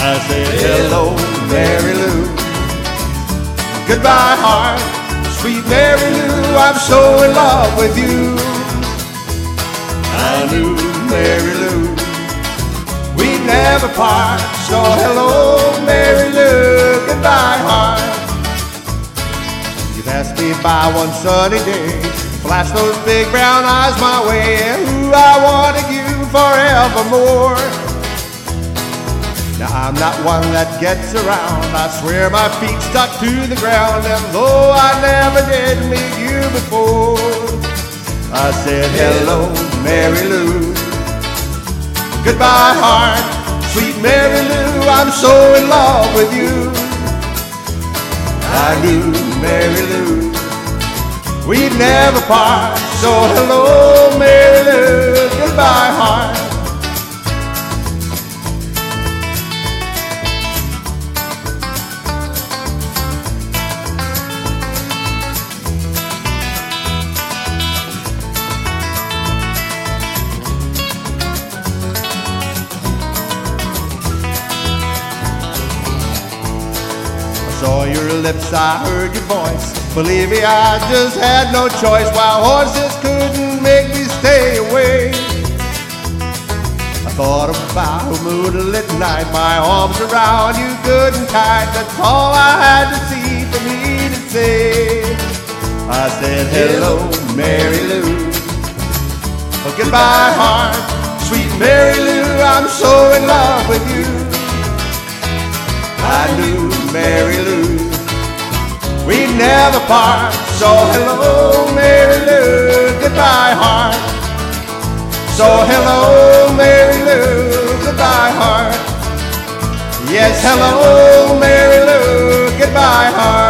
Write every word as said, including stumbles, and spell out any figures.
I said, hello, Mary Lou. Goodbye, heart, sweet Mary Lou, I'm so in love with you. I knew, Mary Lou, we'd never part. So hello, Mary Lou, goodbye, heart. You passed me by one sunny day, flashed those big brown eyes my way, and ooh, I wanted you forevermore. Now I'm not one that gets around, I swear my feet stuck to the ground, and though I never did meet you before, I said hello, Mary Lou. Goodbye, heart, sweet Mary Lou, I'm so in love with you. I knew, Mary Lou, we'd never part. So hello, Mary Lou, goodbye, heart. Saw your lips, I heard your voice. Believe me, I just had no choice. While horses couldn't make me stay away, I thought about a moonlit night, my arms around you good and tight. That's all I had to see for me to say. I said, hello, Mary Lou. Oh, goodbye, heart, sweet Mary Lou, I'm so in love with you. I knew, Mary Lou, we'd never part. So hello, Mary Lou, goodbye, heart. So hello, Mary Lou, goodbye, heart. Yes, hello, Mary Lou, goodbye, heart.